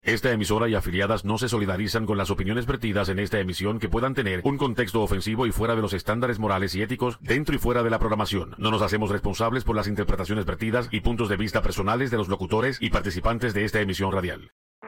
Esta emisora y afiliadas no se solidarizan con las opiniones vertidas en esta emisión que puedan tener un contexto ofensivo y fuera de los estándares morales y éticos dentro y fuera de la programación. No nos hacemos responsables por las interpretaciones vertidas y puntos de vista personales de los locutores y participantes de esta emisión radial.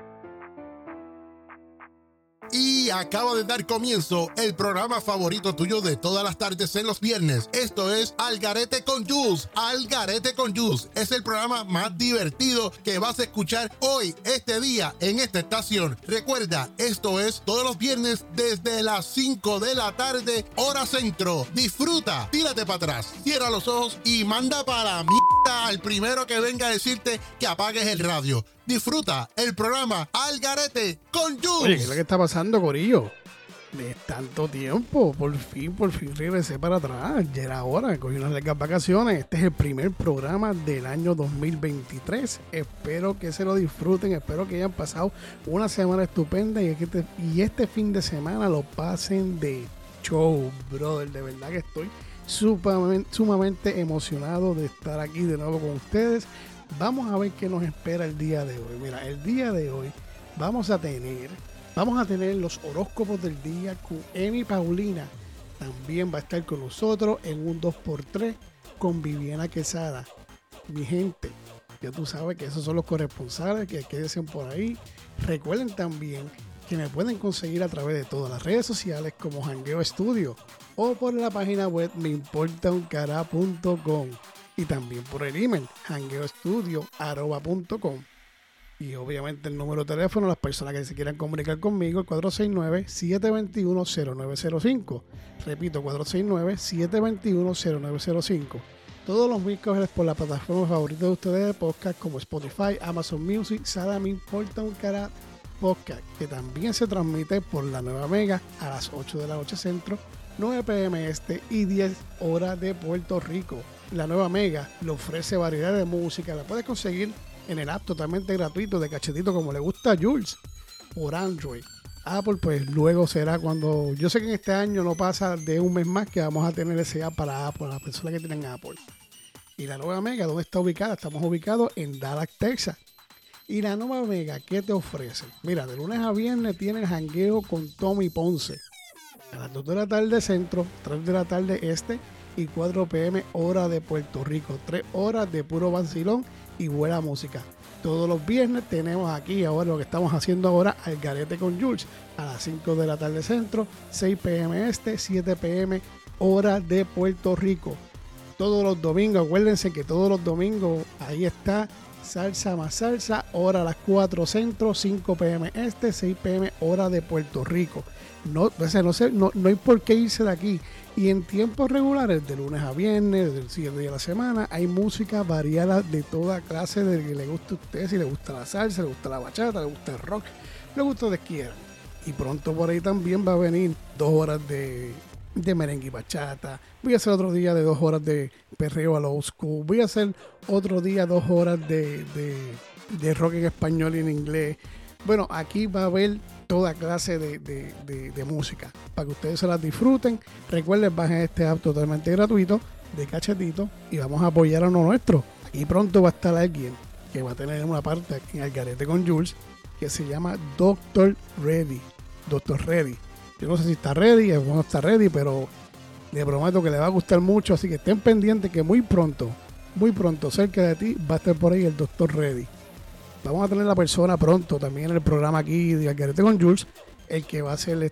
Y acaba de dar comienzo el programa favorito tuyo de todas las tardes en los viernes. Esto es Al Garete con Jules. Al Garete con Jules es el programa más divertido que vas a escuchar hoy, este día, en esta estación. Recuerda, esto es todos los viernes desde las 5 de la tarde, hora centro. Disfruta, tírate para atrás, cierra los ojos y manda para la mierda al primero que venga a decirte que apagues el radio. Disfruta el programa Al Garete con Jules. Oye, ¿qué es lo que está pasando, corillo? De tanto tiempo, por fin regresé para atrás. Ya era hora, cogí unas largas vacaciones. Este es el primer programa del año 2023. Espero que se lo disfruten, espero que hayan pasado una semana estupenda y este fin de semana lo pasen de show, brother. De verdad que estoy sumamente emocionado de estar aquí de nuevo con ustedes. Vamos a ver qué nos espera el día de hoy. Mira, el día de hoy vamos a tener los horóscopos del día con Emi Paulina. También va a estar con nosotros en un 2x3 con Viviana Quesada. Mi gente, ya tú sabes que esos son los corresponsales que queden por ahí. Recuerden también que me pueden conseguir a través de todas las redes sociales como Jangueo Studio o por la página web meimportauncara.com. Y también por el email jangueoestudio@com. Y obviamente el número de teléfono, las personas que se quieran comunicar conmigo, el 469-721-0905. Repito, 469-721-0905. Todos los miércoles por la plataforma favorita de ustedes de podcast como Spotify, Amazon Music, Sara Me Importa un Cara Podcast, que también se transmite por la Nueva Mega a las 8 de la noche centro, 9 p.m. este y 10 horas de Puerto Rico. La Nueva Mega le ofrece variedad de música, la puedes conseguir en el app totalmente gratuito de Cachetito como le gusta a Jules por Android. Apple pues luego será cuando, yo sé que en este año no pasa de un mes más que vamos a tener ese app para Apple, las personas que tienen Apple. Y la Nueva Mega, ¿dónde está ubicada? Estamos ubicados en Dallas, Texas. Y la Nueva Mega, ¿qué te ofrece? Mira, de lunes a viernes tienes jangueo con Tommy Ponce a las 2 de la tarde centro, 3 de la tarde este y 4 p.m. hora de Puerto Rico. 3 horas de puro vacilón y buena música. Todos los viernes tenemos aquí ahora lo que estamos haciendo ahora, Al Garete con Jules, a las 5 de la tarde centro, 6 p.m. este, 7 p.m. hora de Puerto Rico. Todos los domingos, acuérdense que todos los domingos ahí está Salsa más Salsa, hora a las 4 centro, 5 p.m. este, 6 p.m. hora de Puerto Rico. No hay por qué irse de aquí. Y en tiempos regulares, de lunes a viernes, del 7 días de la semana, hay música variada de toda clase, de que le guste a usted, si le gusta la salsa, le gusta la bachata, le gusta el rock, le gusta lo que quiera. Y pronto por ahí también va a venir 2 horas de merengue y bachata. Voy a hacer otro día de 2 horas de perreo a lo old school. Voy a hacer otro día 2 horas de rock en español y en inglés. Bueno, aquí va a haber toda clase de música para que ustedes se las disfruten. Recuerden, bajen este app totalmente gratuito de Cachetito y vamos a apoyar a lo nuestro. Aquí pronto va a estar alguien que va a tener una parte aquí en Al Garete con Jules que se llama Dr. Ready. Dr. Ready. Yo no sé si está ready, o no está ready, pero le prometo que le va a gustar mucho, así que estén pendientes que muy pronto, cerca de ti va a estar por ahí el Dr. Ready. Vamos a tener la persona pronto también en el programa aquí de Al Garete con Jules, el que va a ser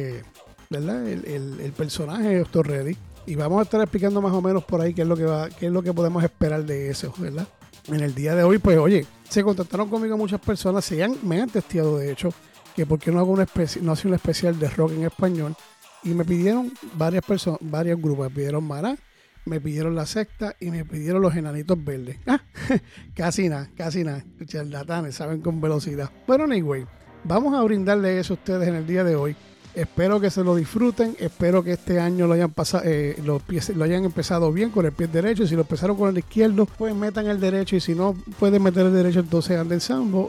¿verdad? El personaje de Dr. Ready. Y vamos a estar explicando más o menos por ahí qué es lo que podemos esperar de eso, ¿verdad? En el día de hoy, pues oye, se contactaron conmigo muchas personas, me han testeado de hecho, que por qué no hago un especial de rock en español. Y me pidieron varios grupos, me pidieron Maná, me pidieron La Secta y me pidieron Los Enanitos Verdes. Casi nada, charlatanes, saben con velocidad. Pero anyway, vamos a brindarle eso a ustedes en el día de hoy. Espero que se lo disfruten, espero que este año lo hayan empezado bien con el pie derecho. Y si lo empezaron con el izquierdo, pues metan el derecho, y si no pueden meter el derecho, entonces anden sambo.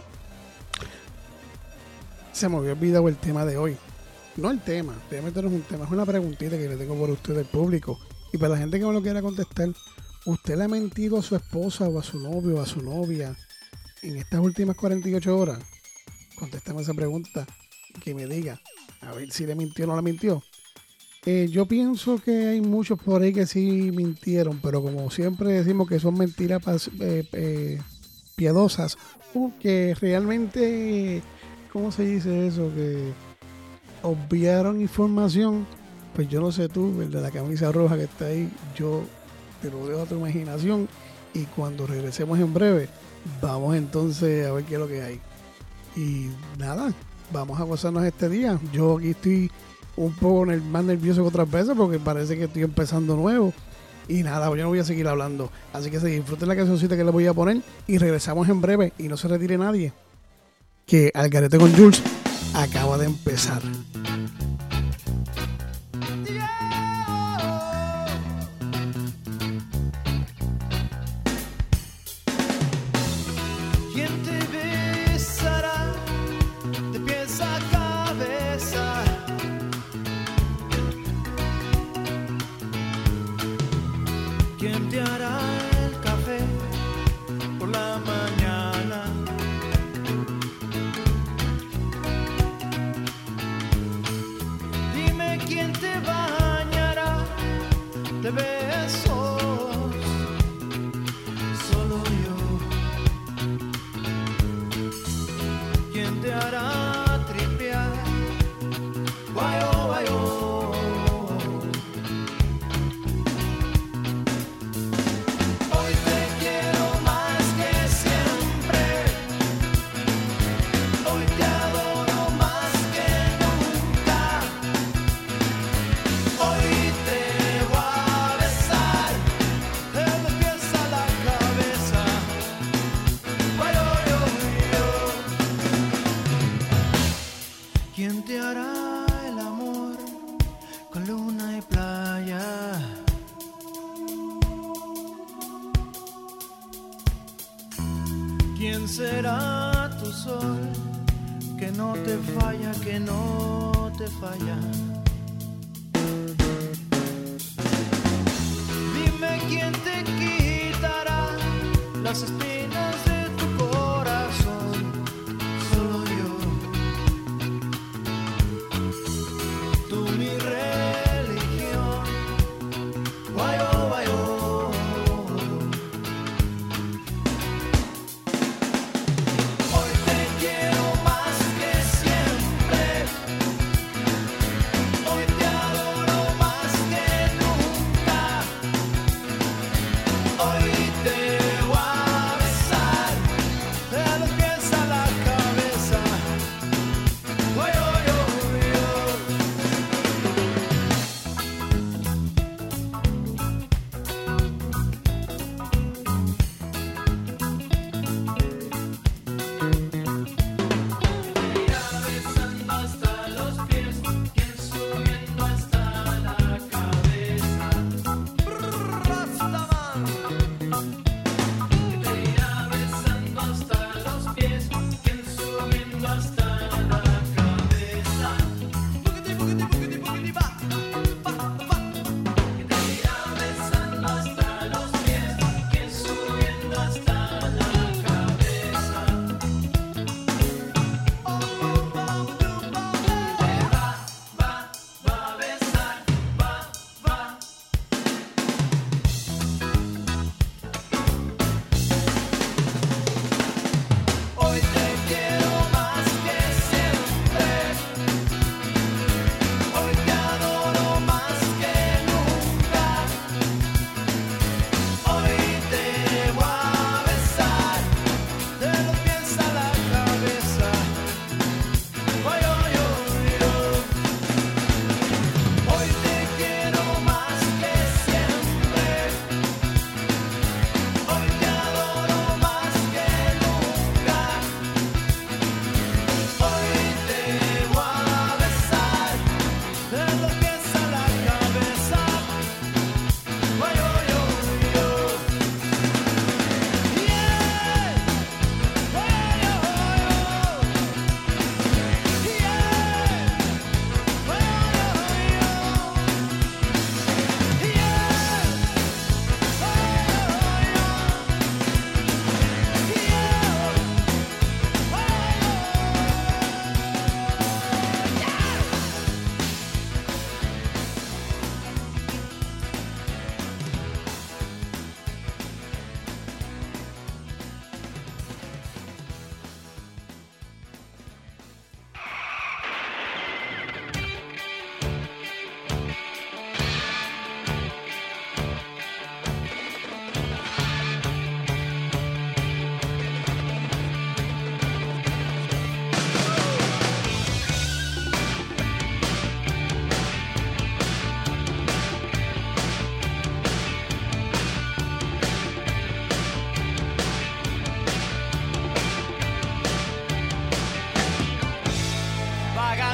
Se me había olvidado el tema de hoy. No el tema, voy a meternos un tema, es una preguntita que le tengo por usted del público. Y para la gente que me lo quiera contestar, ¿usted le ha mentido a su esposa o a su novio o a su novia en estas últimas 48 horas? contéstame esa pregunta y que me diga a ver si le mintió o no le mintió. Yo pienso que hay muchos por ahí que sí mintieron, pero como siempre decimos que son mentiras piadosas o que realmente, ¿cómo se dice eso? Que obviaron información. Pues yo no sé tú, el de la camisa roja que está ahí, yo te lo dejo a tu imaginación y cuando regresemos en breve, vamos entonces a ver qué es lo que hay. Y nada, vamos a gozarnos este día. Yo aquí estoy un poco más nervioso que otras veces porque parece que estoy empezando nuevo. Y nada, yo no voy a seguir hablando. Así que se disfruten la cancioncita que les voy a poner y regresamos en breve y no se retire nadie. Que Al Garete con Jules acaba de empezar. ¿Quién será tu sol? Que no te falla, que no te falla. Dime quién te quitará las espinas de tu corazón. Solo yo. Tú mi religión. Guayo, guayo. Hoy te voy a besar.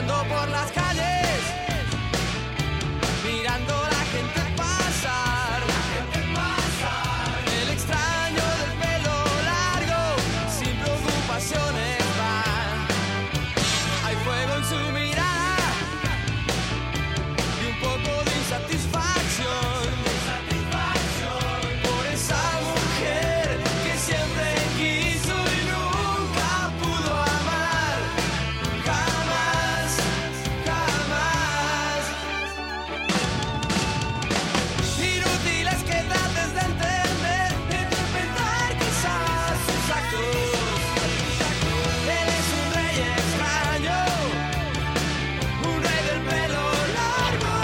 vagando por las calles, mirando a la gente pasar. El extraño del pelo largo, sin preocupaciones va. Hay fuego en su mirada y un poco de insatisfacción por esa mujer que siempre quiso y nunca pudo amar. Jamás, jamás. Inútil es que trates de entender, de interpretar quizás sus actos. Eres un rey extraño, un rey del pelo largo.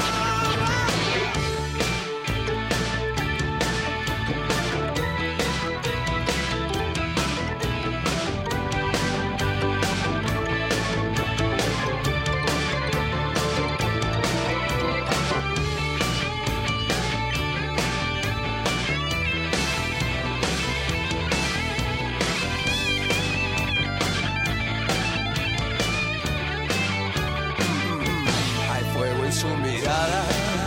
Hay fuego en su mirada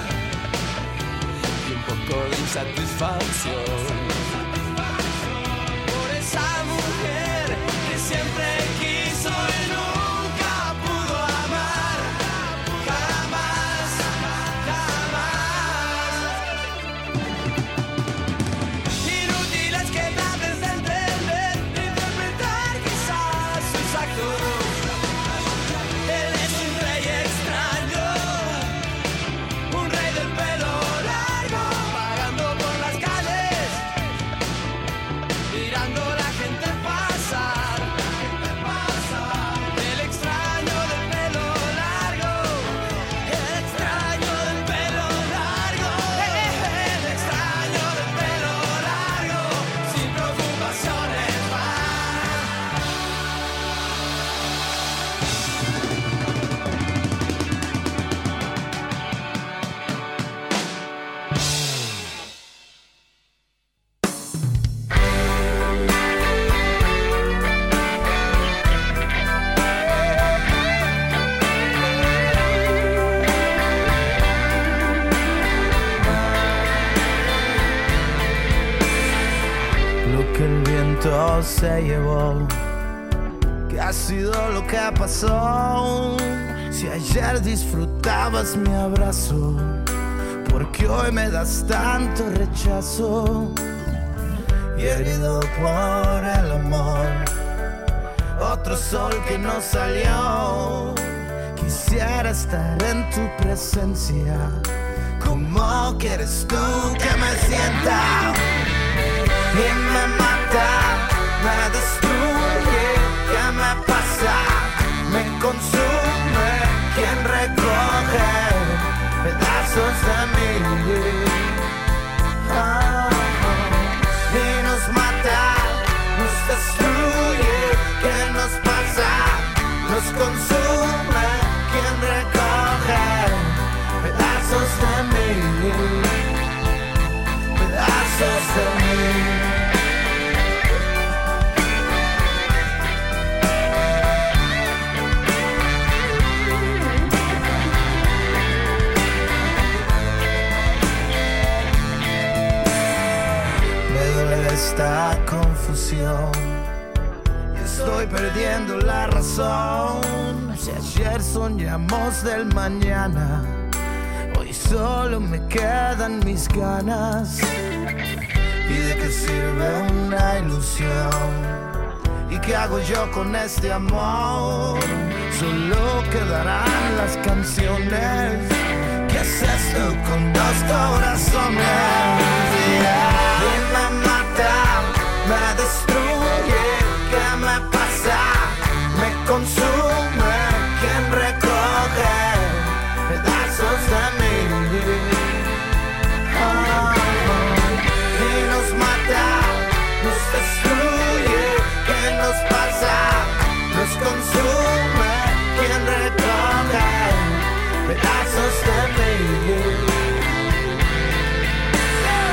y un poco de insatisfacción por esa mujer que siempre quiso y nunca pudo amar. Jamás, jamás. Inútil es que trates de entender, de interpretar quizás sus actos. Él es un rey extraño, un rey del pelo largo, vagando por las calles, mirando a la gente pasar. El extraño del pelo largo, el extraño del pelo largo, el extraño del pelo largo, sin preocupaciones va. Lo que el viento se llevó, ¿qué ha sido lo que pasó? Si ayer disfrutabas mi abrazo, ¿por qué hoy me das tanto rechazo? Y herido por el amor, otro sol que no salió. Quisiera estar en tu presencia. ¿Cómo quieres tú que me sienta? Y me mata, me destruye. ¿Qué me pasa? Me consume. ¿Quién recoge pedazos de mí? Y nos mata, nos destruye. ¿Qué nos pasa? Nos consume. ¿Quién recoge pedazos de mí? Pedazos de mí. Me duele esta confusión y estoy perdiendo la razón. Si ayer soñamos del mañana, hoy solo me quedan mis ganas. ¿Y de qué sirve una ilusión? ¿Y qué hago yo con este amor? Solo quedarán las canciones. ¿Qué haces tú con dos corazones? Y me mata, me destruye. ¿Qué me pasa? Me consume. ¿Quién recoge pedazos de mí? Y nos mata, nos destruye. ¿Qué nos pasa? Nos consume. ¿Quién recoge pedazos de mí?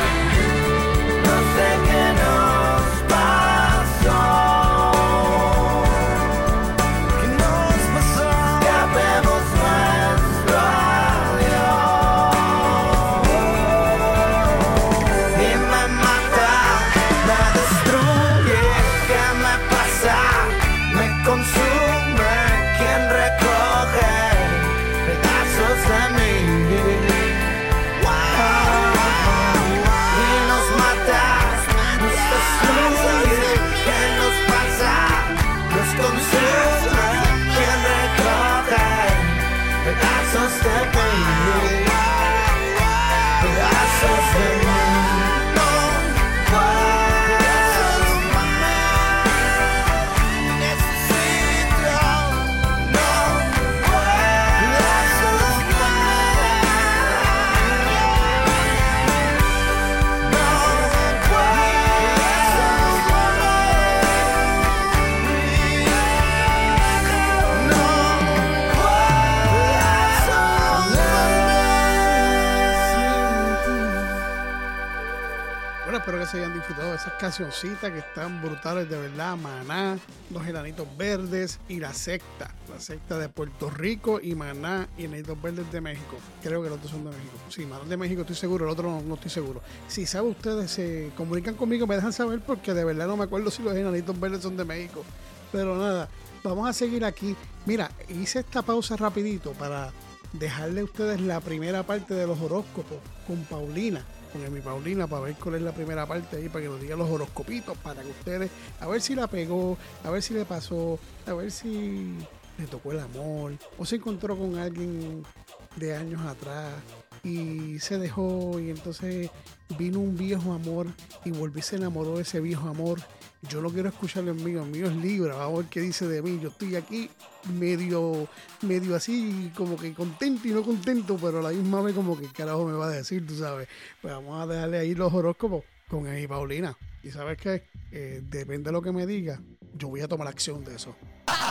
todo, esas cancioncitas que están brutales de verdad, Maná, Los Enanitos Verdes y La Secta de Puerto Rico y Maná y Enanitos Verdes de México. Creo que los otros son de México. Sí, Maná de México estoy seguro, el otro no estoy seguro. Si saben ustedes, se comunican conmigo, me dejan saber porque de verdad no me acuerdo si los Enanitos Verdes son de México. Pero nada, vamos a seguir aquí. Mira, hice esta pausa rapidito para dejarle a ustedes la primera parte de los horóscopos con Paulina, con mi Paulina, para ver cuál es la primera parte ahí, para que nos diga los horoscopitos, para que ustedes, a ver si la pegó, a ver si le pasó, a ver si le tocó el amor, o se encontró con alguien de años atrás y se dejó y entonces vino un viejo amor y volví, se enamoró de ese viejo amor. Yo no quiero escucharlo en mío, el mío es Libra, vamos a ver qué dice de mí. Yo estoy aquí medio así, como que contento y no contento, pero a la misma vez como que carajo me va a decir, tú sabes. Pues vamos a dejarle ahí los horóscopos con mi Paulina. Y sabes qué, depende de lo que me diga, yo voy a tomar acción de eso.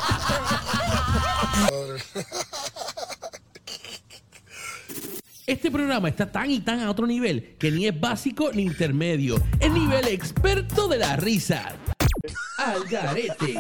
Este programa está tan y tan a otro nivel que ni es básico ni intermedio. Es nivel experto de la risa. Al garete.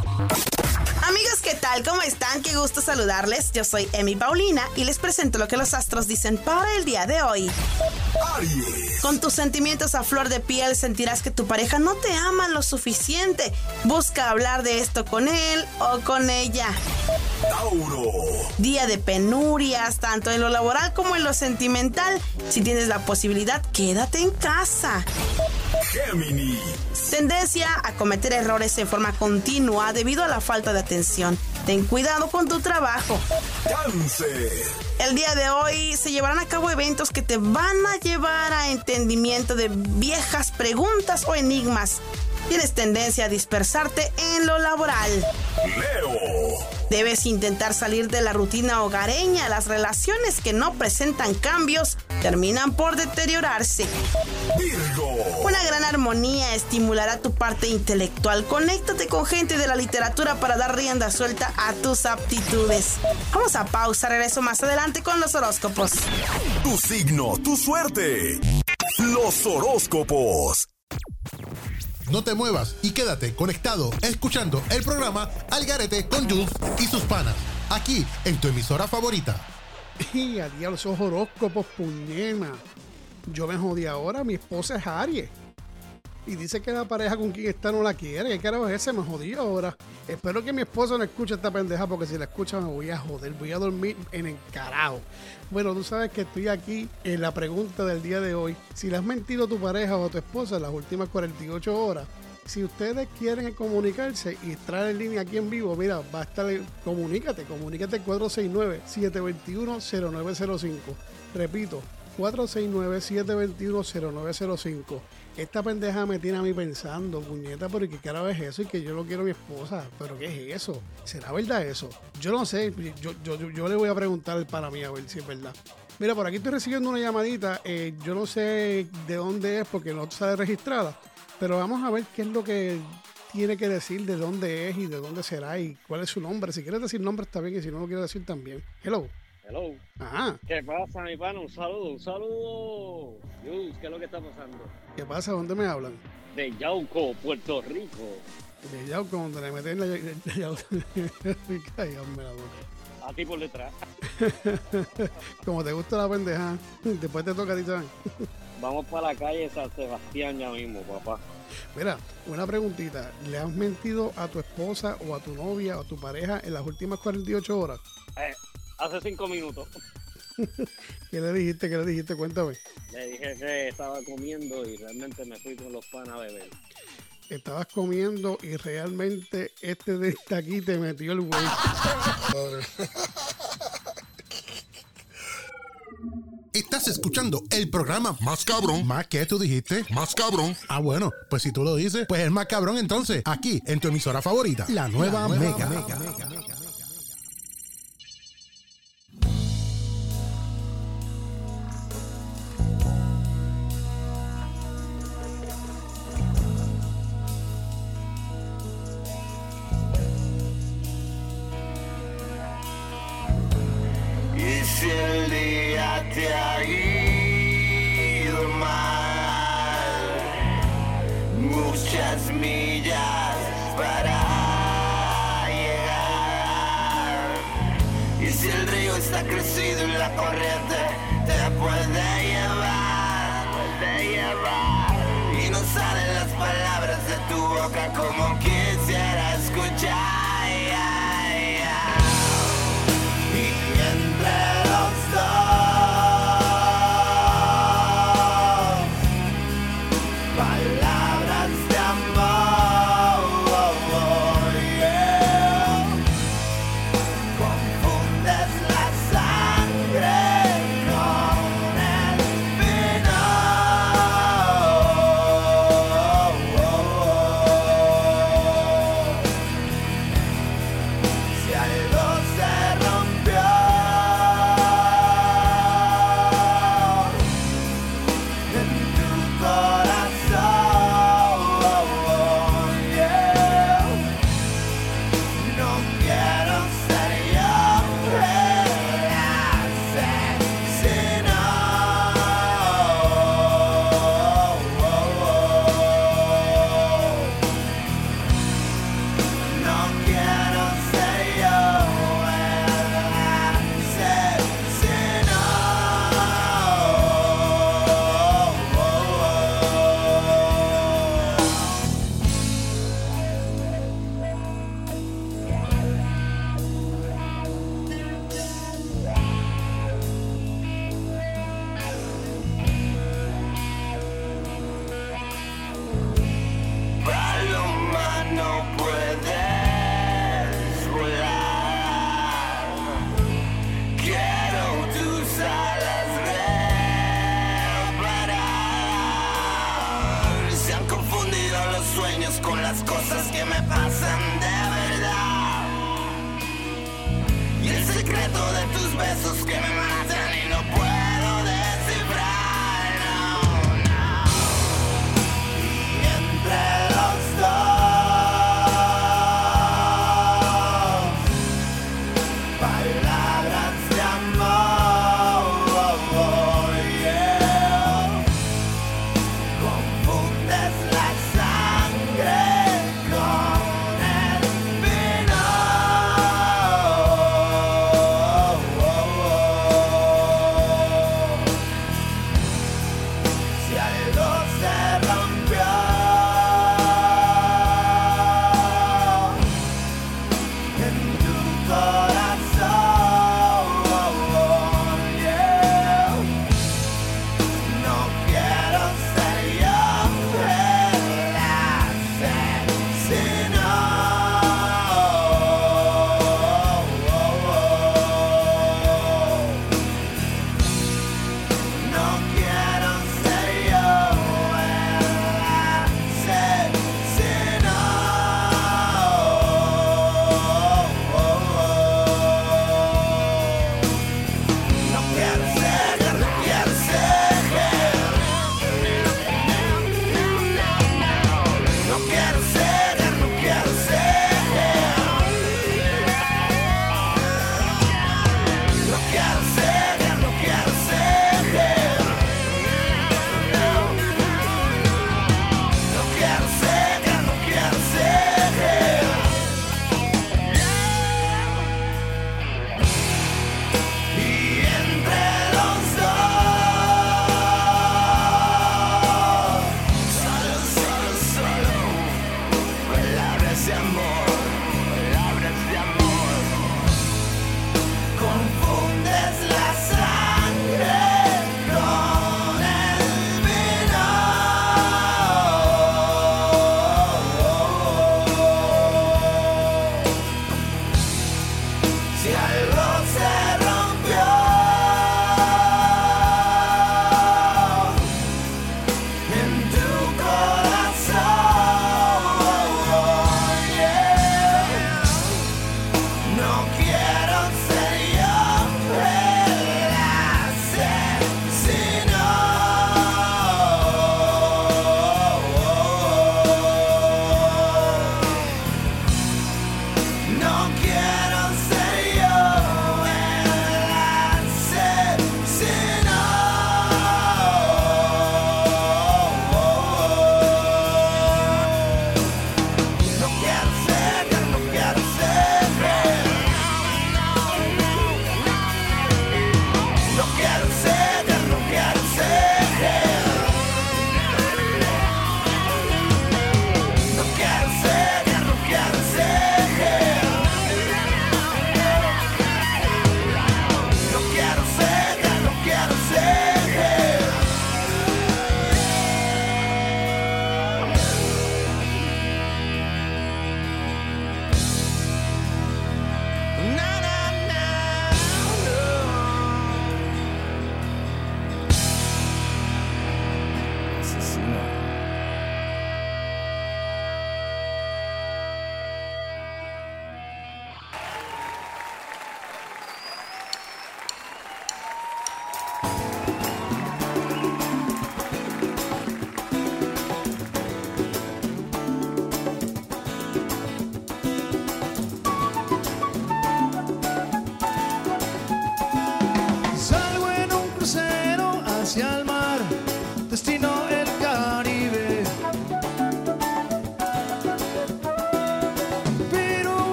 Amigos, ¿qué tal? ¿Cómo están? Qué gusto saludarles. Yo soy Emi Paulina y les presento lo que los astros dicen para el día de hoy. Aries. Con tus sentimientos a flor de piel sentirás que tu pareja no te ama lo suficiente. Busca hablar de esto con él o con ella. Tauro. Día de penurias, tanto en lo laboral como en lo sentimental. Si tienes la posibilidad, quédate en casa. Géminis. Tendencia a cometer errores en forma continua debido a la falta de atención. Ten cuidado con tu trabajo. Cáncer. El día de hoy se llevarán a cabo eventos que te van a llevar a entendimiento de viejas preguntas o enigmas. Tienes tendencia a dispersarte en lo laboral. Leo. Debes intentar salir de la rutina hogareña. Las relaciones que no presentan cambios terminan por deteriorarse. Virgo. Una gran armonía estimulará tu parte intelectual. Conéctate con gente de la literatura para dar rienda suelta a tus aptitudes. Vamos a pausa, regreso más adelante con los horóscopos. Tu signo, tu suerte. Los horóscopos. No te muevas y quédate conectado escuchando el programa Al Garete con Jules y sus panas, aquí en tu emisora favorita. Y a diablo, esos horóscopos, puñema. Yo me jodí ahora, mi esposa es Aries. Y dice que la pareja con quien está no la quiere. ¿Qué carajo es ese? Me jodí ahora. Espero que mi esposa no escuche esta pendeja, porque si la escucha me voy a joder. Voy a dormir en el carajo. Bueno, tú sabes que estoy aquí en la pregunta del día de hoy. Si le has mentido a tu pareja o a tu esposa en las últimas 48 horas, si ustedes quieren comunicarse y estar en línea aquí en vivo, mira, va a estar, comunícate 469-721-0905. Repito, 469-721-0905. Esta pendeja me tiene a mí pensando, puñeta, pero ¿qué carajo es eso? Y que yo no quiero a mi esposa. ¿Pero qué es eso? ¿Será verdad eso? Yo no sé. Yo le voy a preguntar para mí a ver si es verdad. Mira, por aquí estoy recibiendo una llamadita. Yo no sé de dónde es porque no sale registrada. Pero vamos a ver qué es lo que tiene que decir, de dónde es y de dónde será y cuál es su nombre. Si quieres decir nombre está bien y si no lo quieres decir también. Hello. Hello. Ajá. ¿Qué pasa, mi pana? Un saludo. Yus, ¿qué es lo que está pasando? ¿Qué pasa? ¿Dónde me hablan? De Yauco, Puerto Rico. De Yauco, donde le meten la Yauco. Cállame la boca. A ti por detrás. Como te gusta la pendeja, después te toca a ti, ¿sabes? Vamos para la calle San Sebastián ya mismo, papá. Mira, una preguntita. ¿Le has mentido a tu esposa o a tu novia o a tu pareja en las últimas 48 horas? Hace 5 minutos. ¿Qué le dijiste? Cuéntame. Le dije que estaba comiendo y realmente me fui con los panas a beber. Estabas comiendo y realmente este de aquí te metió el güey. Estás escuchando el programa más cabrón. ¿Más qué tú dijiste? Más cabrón. Ah, bueno, pues si tú lo dices, pues es más cabrón entonces. Aquí, en tu emisora favorita, la nueva Mega. Y si el día te ha ido mal, está crecido y la corriente te puede llevar, y no salen las palabras de tu boca como quisiera escuchar. Y entre los dos, palabras de amor, yeah. Confundes la sangre con el vino. Si algo se rompió en tu corazón, yeah. No quiero ser yo el asesino. No quiero ser yo Paloma, no puedes volar. Quiero tus alas reparar. Se han confundido los sueños con las cosas que me pasan de verdad. Y el secreto de tus besos que me matan y no puedo descifrar. No. Y entre los dos, palabras de amor, yeah. Confundes la sangre con el vino. Si algo se rompió en tu corazón, yeah. No quiero ser yo el asesino. No quiero ser yo el asesino. No quiero ser, no quiero ser. No quiero ser, no quiero ser. No quiero ser, no quiero ser. No quiero ser, no quiero ser. Y entre los dos, solo, palabras de amor, confundes la sangre con el vino. Si algo se rompió en tu corazón, yeah. No quiero ser yo el asesino. No quiero ser yo el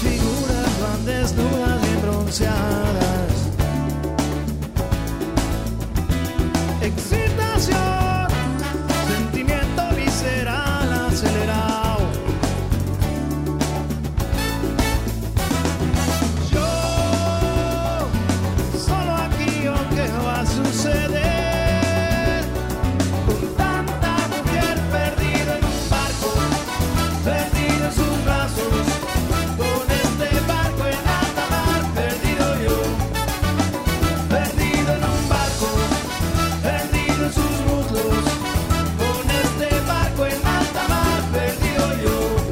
figuras van desnudas y bronceadas. Excitación, sentimiento visceral acelerado. Yo, solo aquí, ¿o qué va a suceder? Con tanta mujer perdida en un barco, perdido en sus brazos. Con este barco en alta mar, perdido yo. Perdido en un barco, perdido en sus muslos. Con este barco en alta mar, perdido yo.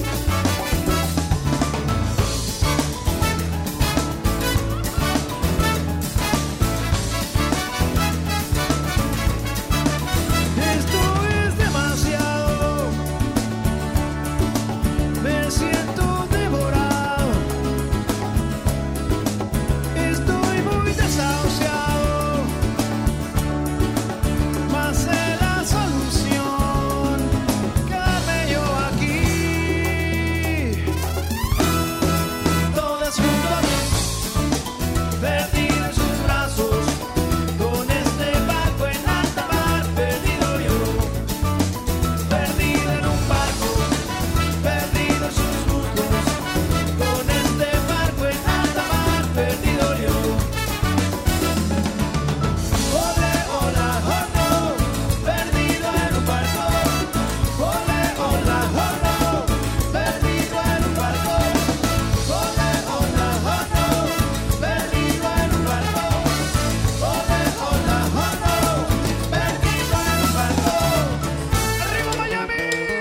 Esto es demasiado, me siento devorado, estoy muy desahuciado, mas es la solución, quedarme yo aquí, todas junto a mí, perdido en sus brazos. Con este barco en alta mar, perdido yo. Perdido en un barco, perdido en sus muslos. Con este barco en alta mar, perdido yo. Ole, hola, oh no, perdido en un barco. Ole, hola, oh no, perdido en un barco. Ole, hola, oh no, perdido en un barco. Ole, hola, oh no, perdido en un barco. ¡Arriba Miami!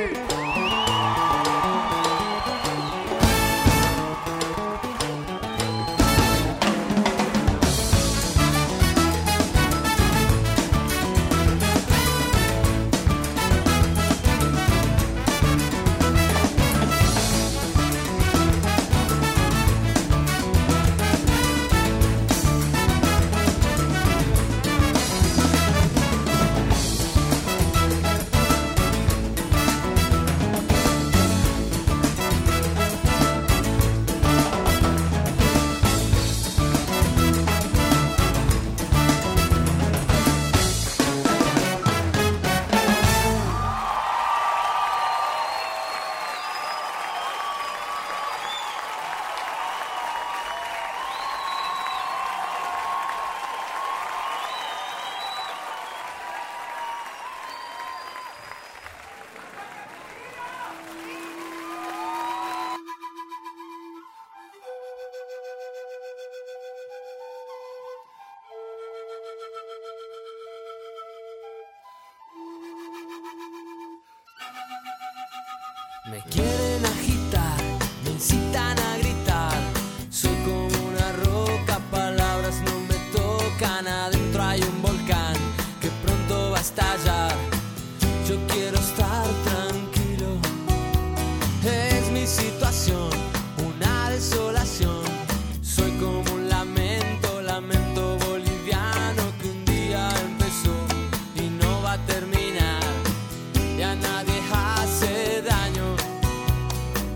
Me quieren agitar, me incitan a gritar. Soy como una roca, palabras no me tocan. Adentro hay un volcán que pronto va a estallar. Yo quiero estar tranquilo. Es mi situación, una desolación. Soy como un lamento, lamento boliviano que un día empezó y no va a terminar. Ya nadie hace daño.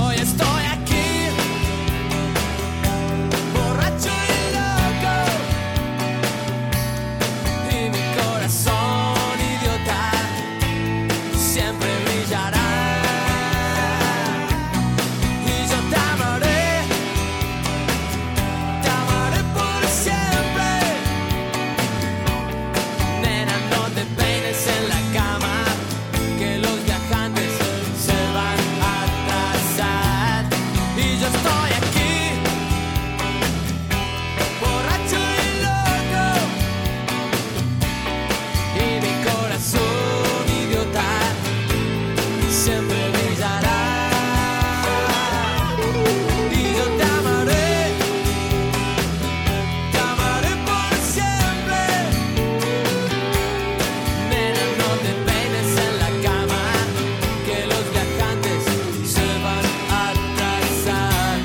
Hoy estoy aquí, borracho y loco, y mi corazón idiota siempre brillará. Y yo te amaré por siempre. Nena, no te peines en la cama, que los viajantes se van a atrasar. Y yo estoy aquí, borracho y loco, y mi corazón idiota siempre brillará. Y yo te amaré por siempre. Nena, no te peines en la cama, que los viajantes se van a atrasar.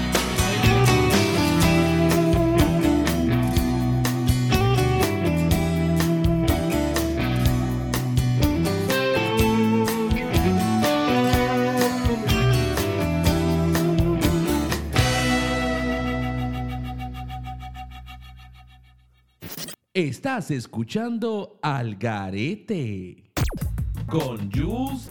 Estás escuchando Al Garete con Jules.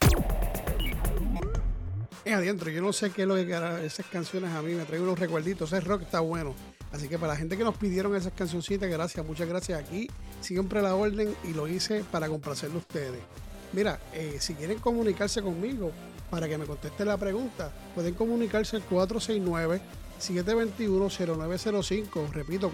Adentro, yo no sé qué es lo que hará esas canciones a mí, me trae unos recuerditos, ese rock está bueno. Así que para la gente que nos pidieron esas cancioncitas, gracias, muchas gracias. Aquí siempre la orden y lo hice para complacerle a ustedes. Mira, si quieren comunicarse conmigo para que me conteste la pregunta, pueden comunicarse al 469-721-0905. Repito,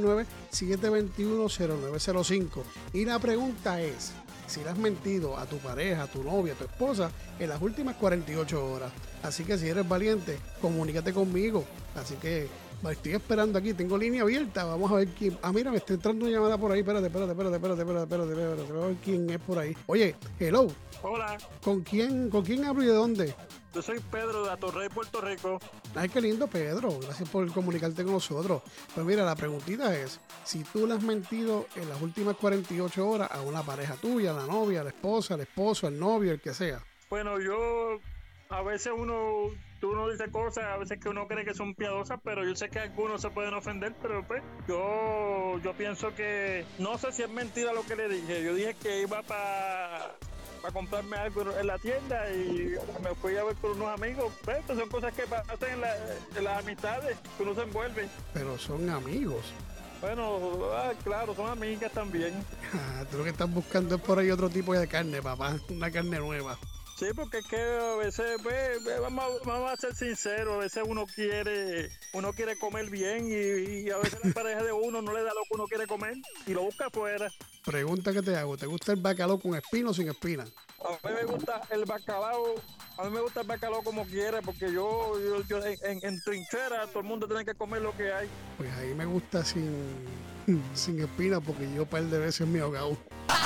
469-721-0905. Y la pregunta es, si le has mentido a tu pareja, a tu novia, a tu esposa en las últimas 48 horas. Así que si eres valiente, comunícate conmigo. Así que estoy esperando aquí, tengo línea abierta. Vamos a ver quién. Ah, mira, me está entrando una llamada por ahí. Espérate. Voy a ver quién es por ahí. Oye, hello. Hola, ¿Con quién hablo y de dónde? yo soy Pedro de Atorrey, Puerto Rico. Ay, qué lindo, Pedro. Gracias por comunicarte con nosotros. Pues mira, la preguntita es, si tú le has mentido en las últimas 48 horas a una pareja tuya, a la novia, a la esposa, al esposo, al novio, el que sea. Bueno, yo a veces uno dice cosas, a veces que uno cree que son piadosas, pero yo sé que algunos se pueden ofender, pero pues yo pienso que no sé si es mentira lo que le dije. Yo dije que iba para comprarme algo en la tienda y me fui a ver con unos amigos. Pues, son cosas que pasan en las amistades, que uno se envuelve. Pero son amigos. Bueno, claro, son amigas también. Tú lo que estás buscando es por ahí otro tipo de carne, papá. Una carne nueva. Sí, porque es que a veces, vamos a ser sinceros, a veces uno quiere comer bien y a veces la pareja de uno no le da lo que uno quiere comer y lo busca afuera. Pregunta que te hago, ¿te gusta el bacalao con espina o sin espina? A mí me gusta el bacalao como quiera, porque yo en trinchera todo el mundo tiene que comer lo que hay. Pues ahí me gusta sin espina, porque yo un par de veces me he ahogado.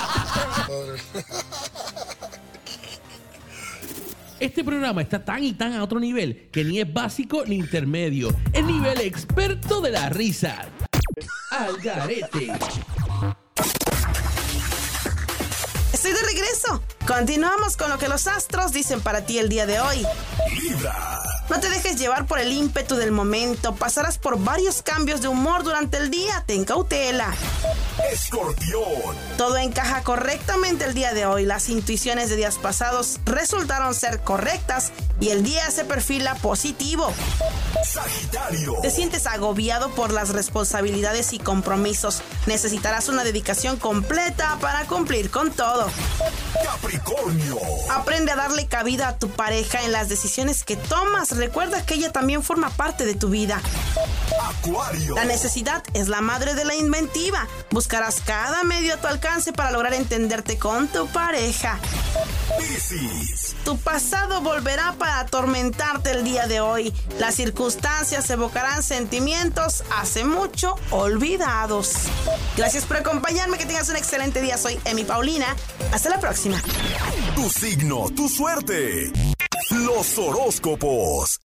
Este programa está tan y tan a otro nivel que ni es básico ni intermedio. Es nivel experto de la risa. Al Garete. Estoy de regreso. Continuamos con lo que los astros dicen para ti el día de hoy. Libra. No te dejes llevar por el ímpetu del momento. Pasarás por varios cambios de humor durante el día. Ten cautela. Escorpión. Todo encaja correctamente el día de hoy. Las intuiciones de días pasados resultaron ser correctas y el día se perfila positivo. Sagitario. Te sientes agobiado por las responsabilidades y compromisos. Necesitarás una dedicación completa para cumplir con todo. Capricornio. Aprende a darle cabida a tu pareja en las decisiones que tomas. Recuerda que ella también forma parte de tu vida. Acuario. La necesidad es la madre de la inventiva. Buscarás cada medio a tu alcance para lograr entenderte con tu pareja. Piscis. Tu pasado volverá para atormentarte el día de hoy. Las circunstancias evocarán sentimientos hace mucho olvidados. Gracias por acompañarme. Que tengas un excelente día. Soy Emi Paulina. Hasta la próxima. Tu signo, tu suerte. Los horóscopos.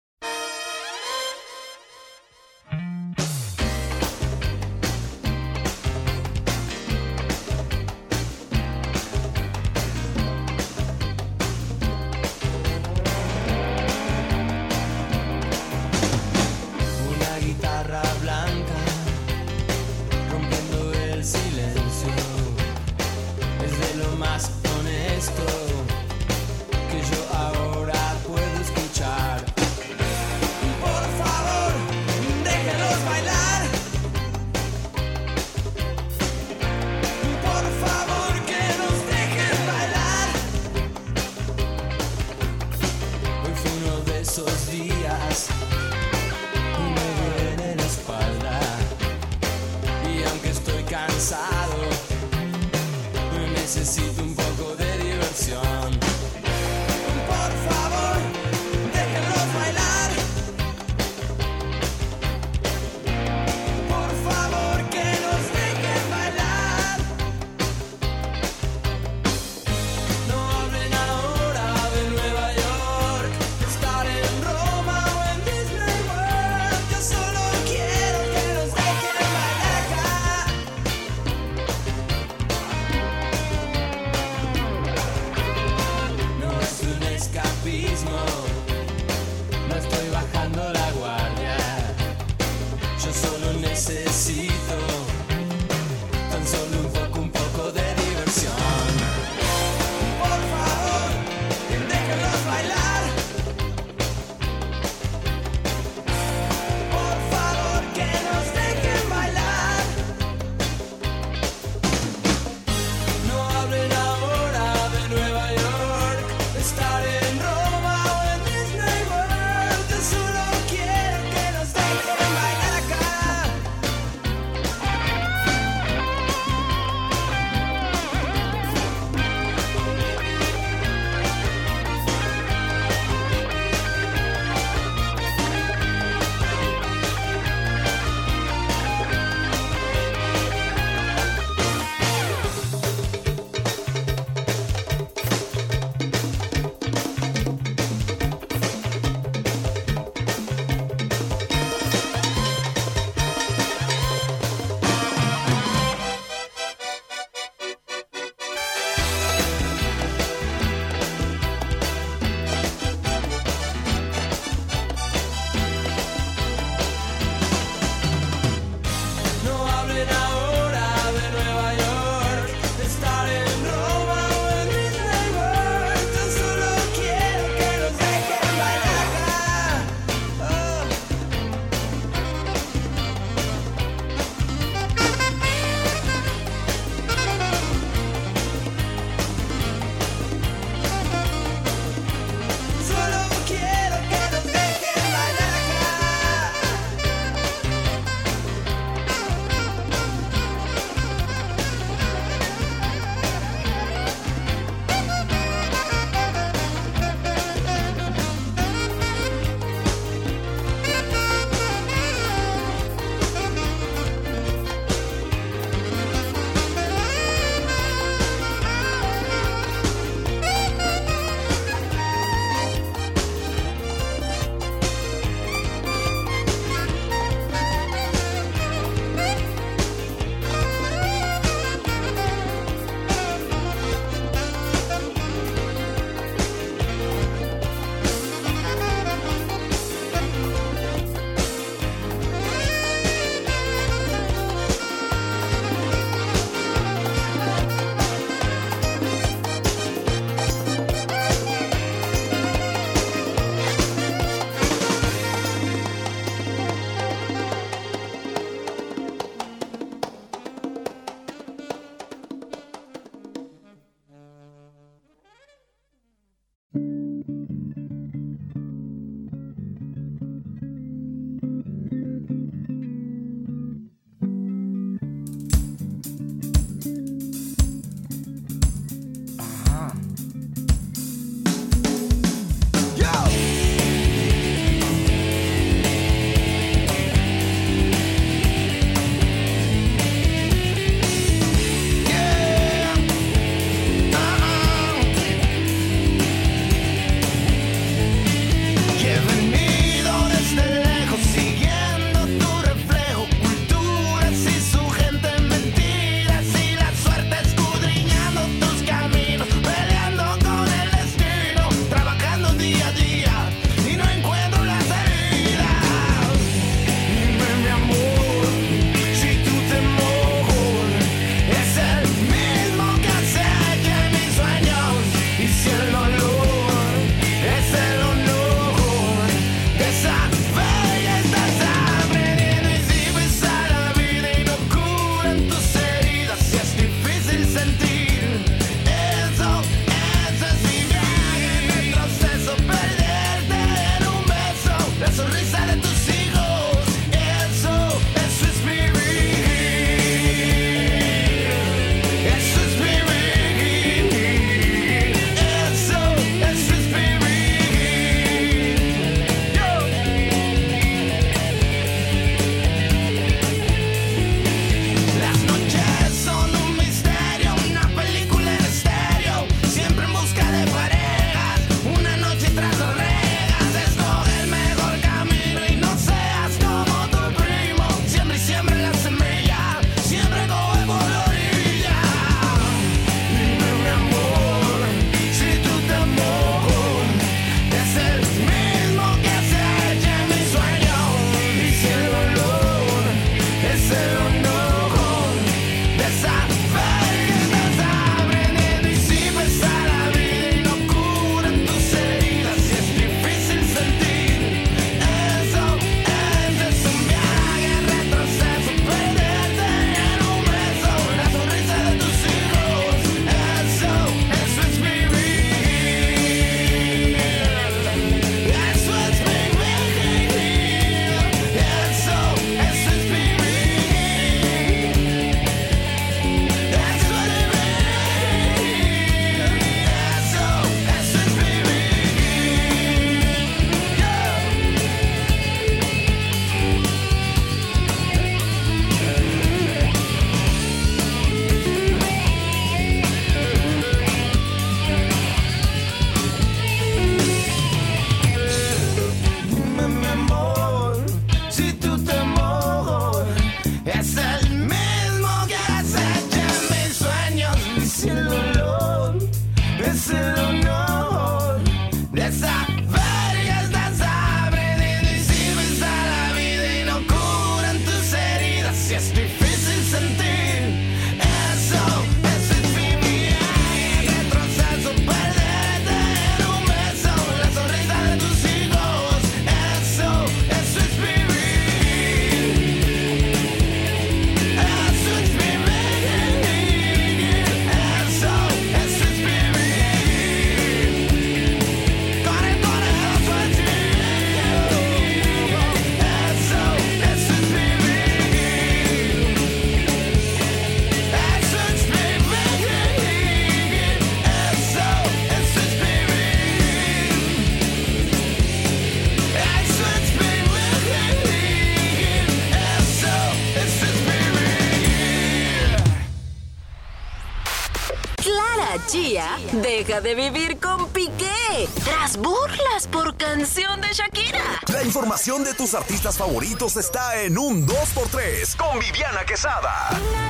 Chía deja de vivir con Piqué tras burlas por canción de Shakira. La información de tus artistas favoritos está en un 2x3 con Viviana Quesada.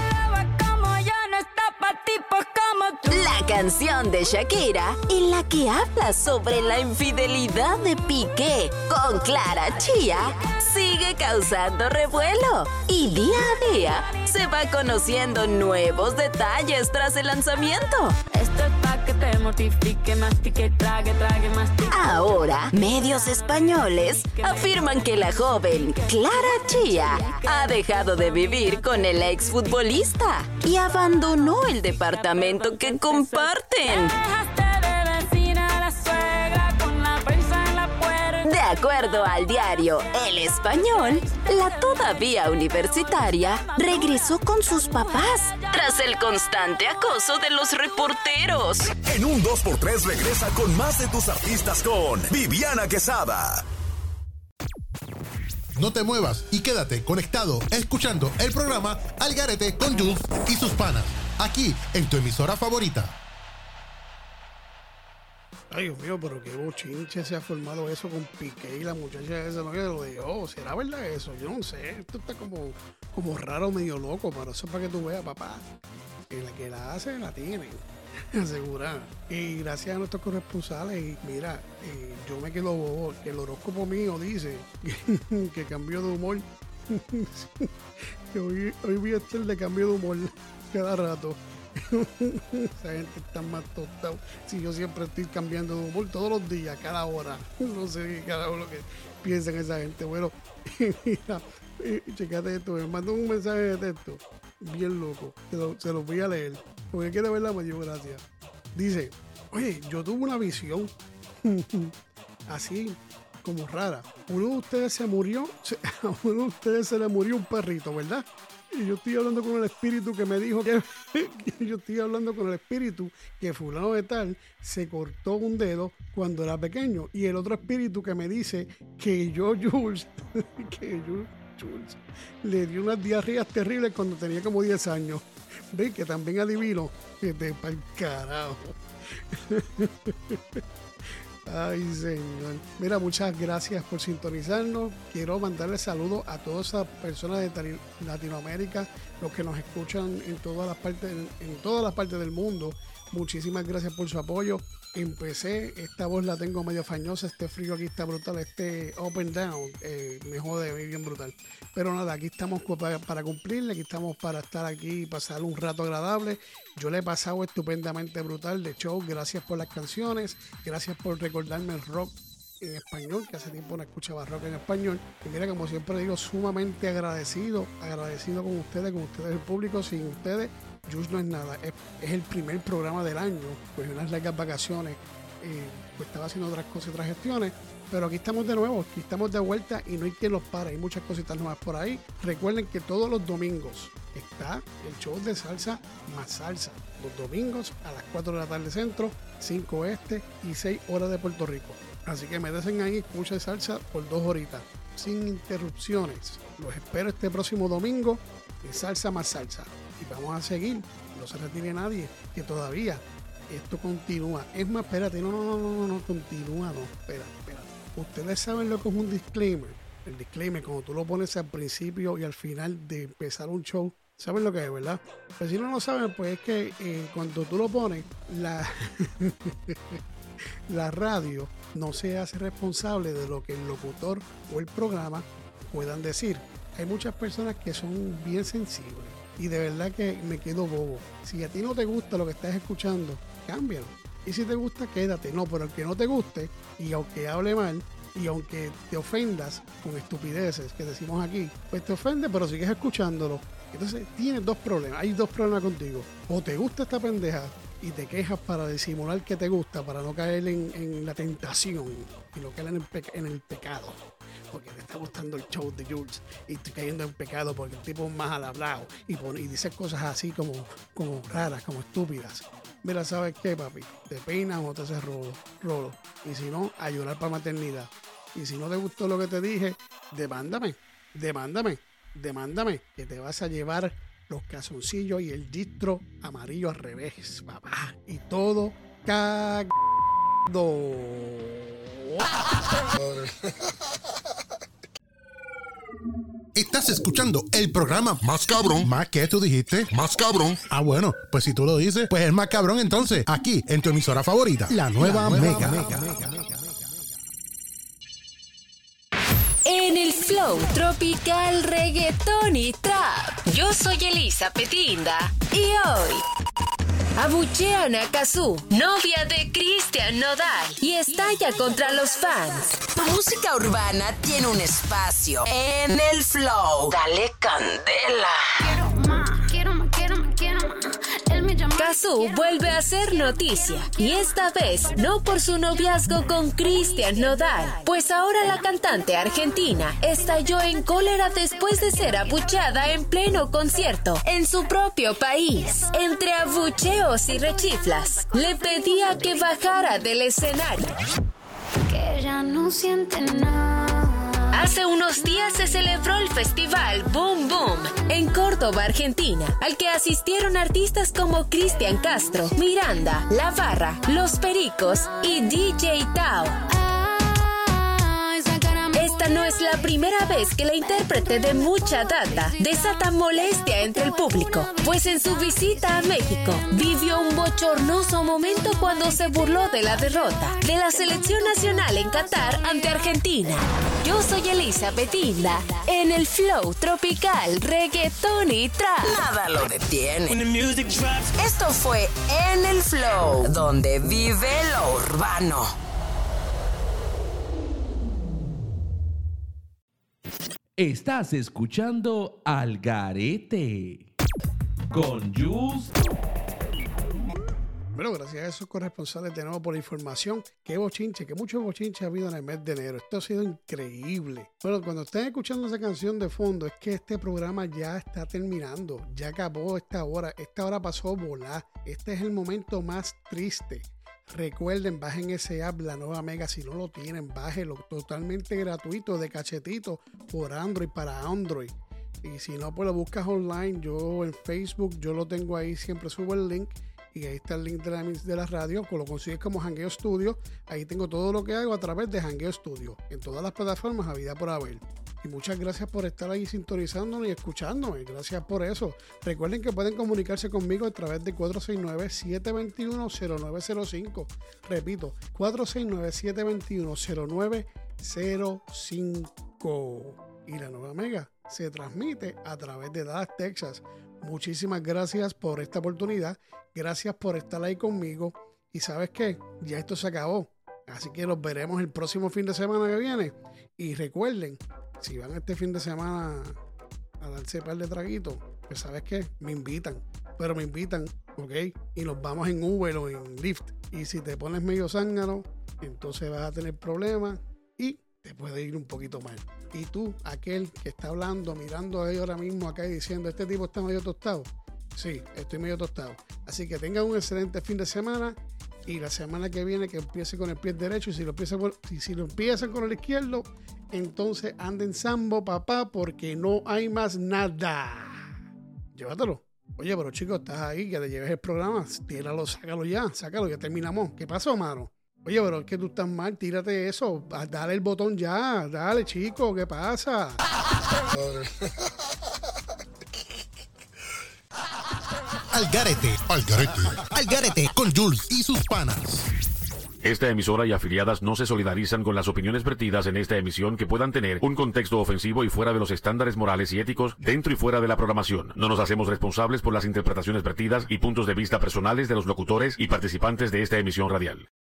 La canción de Shakira en la que habla sobre la infidelidad de Piqué con Clara Chía sigue causando revuelo y día a día se va conociendo nuevos detalles tras el lanzamiento. Esto es pa' que te mortifique, mastique, trague, mastique. Ahora, medios españoles afirman que la joven Clara Chía ha dejado de vivir con el exfutbolista y abandonó el departamento que comparten. De acuerdo al diario El Español, la todavía universitaria regresó con sus papás tras el constante acoso de los reporteros. En un 2x3 regresa con más de tus artistas con Viviana Quesada. No te muevas y quédate conectado escuchando el programa Al Garete con Jules y sus panas, aquí en tu emisora favorita. Ay, Dios mío, pero qué bochinche se ha formado eso con Piqué y la muchacha esa, ¿no? Que lo dejó. ¿Será verdad eso? Yo no sé. Esto está como raro, medio loco, pero eso es para que tú veas, papá. Que la que la hace, la tiene. Asegurada. Y gracias a nuestros corresponsales, y mira, yo me quedo bobo. El horóscopo mío dice que cambió de humor. Que hoy voy a estar de cambio de humor cada rato. Esa gente está más tostada. Si yo siempre estoy cambiando de humor todos los días, cada hora. No sé cada uno lo que piensan esa gente. Bueno, mira, checate esto. Me mandó un mensaje de texto bien loco. Se lo voy a leer. Porque es que de verdad me dio gracia. Dice: oye, yo tuve una visión así como rara. Uno de ustedes se murió. A uno de ustedes se le murió un perrito, ¿verdad? Y yo estoy hablando con el espíritu que me dijo que yo estoy hablando con el espíritu que fulano de tal se cortó un dedo cuando era pequeño. Y el otro espíritu que me dice que Jules, le dio unas diarreas terribles cuando tenía como 10 años. ¿Ves? Que también adivino que te pa'l carajo. Ay, señor. Mira, muchas gracias por sintonizarnos. Quiero mandarle saludos a todas esas personas de Latinoamérica, los que nos escuchan en todas las partes del mundo. Muchísimas gracias por su apoyo. Empecé, esta voz la tengo medio fañosa, este frío aquí está brutal, este up and down me jode bien brutal. Pero nada, aquí estamos para cumplirle, aquí estamos para estar aquí y pasar un rato agradable. Yo le he pasado estupendamente brutal de show, gracias por las canciones, gracias por recordarme el rock en español, que hace tiempo no escuchaba rock en español. Y mira, como siempre digo, sumamente agradecido con ustedes el público. Sin ustedes, Jules no es nada. Es el primer programa del año, pues unas largas vacaciones, pues estaba haciendo otras cosas, otras gestiones, pero aquí estamos de nuevo, aquí estamos de vuelta y no hay quien los pare, hay muchas cositas nuevas por ahí. Recuerden que todos los domingos está el show de Salsa más Salsa, los domingos a las 4 de la tarde centro, 5 este y 6 horas de Puerto Rico. Así que métanse ahí, escuchen salsa por 2 horitas, sin interrupciones. Los espero este próximo domingo en Salsa más Salsa. Y vamos a seguir, no se retire nadie, que todavía esto continúa. Es más, espérate, no, continúa, no, espérate. Ustedes saben lo que es un disclaimer. El disclaimer, cuando tú lo pones al principio y al final de empezar un show, ¿saben lo que es, verdad? Pero si no lo saben, pues es que cuando tú lo pones, la radio no se hace responsable de lo que el locutor o el programa puedan decir. Hay muchas personas que son bien sensibles y de verdad que me quedo bobo. Si a ti no te gusta lo que estás escuchando, cámbialo. Y si te gusta, quédate. No, pero el que no te guste, y aunque hable mal, y aunque te ofendas con estupideces que decimos aquí, pues te ofende, pero sigues escuchándolo. Entonces tienes 2 problemas. Hay 2 problemas contigo. O te gusta esta pendeja y te quejas para disimular que te gusta, para no caer en la tentación y no caer en el pecado. Porque te está gustando el show de Jules y estoy cayendo en pecado porque el tipo es más al hablado y dice cosas así como raras, como estúpidas. Mira, ¿sabes qué, papi? Te peinas o te haces rolo. Y si no, a llorar para maternidad. Y si no te gustó lo que te dije, demándame, que te vas a llevar los calzoncillos y el distro amarillo al revés, papá. Y todo cagado. Estás escuchando el programa más cabrón. ¿Más qué tú dijiste? Más cabrón. Ah, bueno, pues si tú lo dices, pues es más cabrón entonces. Aquí, en tu emisora favorita, la nueva Mega. En el flow tropical, reggaetón y trap. Yo soy Elisa Petinda y hoy abuchean a Cazzu, novia de Cristian Nodal, y estalla contra los fans. Tu música urbana tiene un espacio en el flow. Dale candela. Quiero más. Cazzu vuelve a hacer noticia, y esta vez no por su noviazgo con Cristian Nodal, pues ahora la cantante argentina estalló en cólera después de ser abucheada en pleno concierto en su propio país. Entre abucheos y rechiflas, le pedía que bajara del escenario. Que ella no siente nada. Hace unos días se celebró el festival Boom Boom en Córdoba, Argentina, al que asistieron artistas como Cristian Castro, Miranda, La Barra, Los Pericos y DJ Tao. Esta no es la primera vez que la intérprete de mucha data desata molestia entre el público, pues en su visita a México vivió un bochornoso momento cuando se burló de la derrota de la selección nacional en Qatar ante Argentina. Yo soy Elisa Petinda, en el flow tropical, reggaetón y trap. Nada lo detiene. Esto fue En el Flow, donde vive lo urbano. Estás escuchando Al Garete con Jules. Bueno, gracias a esos corresponsales de nuevo por la información. Qué bochinche, que mucho bochinche ha habido en el mes de enero. Esto ha sido increíble. Bueno, cuando estén escuchando esa canción de fondo, es que este programa ya está terminando. Ya acabó esta hora. Esta hora pasó volar. Este es el momento más triste. Recuerden, bajen ese app, la nueva Mega. Si no lo tienen, bájenlo, totalmente gratuito, de cachetito, por Android, para Android. Y si no, pues lo buscas online. Yo en Facebook, yo lo tengo ahí, siempre subo el link. Y ahí está el link de la radio, que lo consigues como Jangueo Studio. Ahí tengo todo lo que hago a través de Jangueo Studio, en todas las plataformas, habida por haber. Y muchas gracias por estar ahí sintonizándonos y escuchándome. Gracias por eso. Recuerden que pueden comunicarse conmigo a través de 469-721-0905. Repito, 469-721-0905. Y la nueva Mega se transmite a través de Dallas, Texas. Muchísimas gracias por esta oportunidad. Gracias por estar ahí conmigo. Y ¿sabes qué? Ya esto se acabó. Así que los veremos el próximo fin de semana que viene. Y recuerden, si van este fin de semana a darse un par de traguitos, pues ¿sabes qué? Me invitan. Pero me invitan, ¿ok? Y nos vamos en Uber o en Lyft. Y si te pones medio zángano, entonces vas a tener problemas y te puede ir un poquito mal. Y tú, aquel que está hablando, mirando ahí ahora mismo acá y diciendo, ¿este tipo está medio tostado? Sí, estoy medio tostado. Así que tengan un excelente fin de semana. Y la semana que viene que empiece con el pie derecho. Y si lo empiezan con el izquierdo, entonces anden sambo, papá, porque no hay más nada. Llévatelo. Oye, pero chicos, estás ahí, que te lleves el programa. Tíralo, sácalo, ya terminamos. ¿Qué pasó, mano? Oye, pero es que tú estás mal, tírate eso. Dale el botón ya. Dale, chico, ¿qué pasa? Al garete con Jules y sus panas. Esta emisora y afiliadas no se solidarizan con las opiniones vertidas en esta emisión que puedan tener un contexto ofensivo y fuera de los estándares morales y éticos dentro y fuera de la programación. No nos hacemos responsables por las interpretaciones vertidas y puntos de vista personales de los locutores y participantes de esta emisión radial.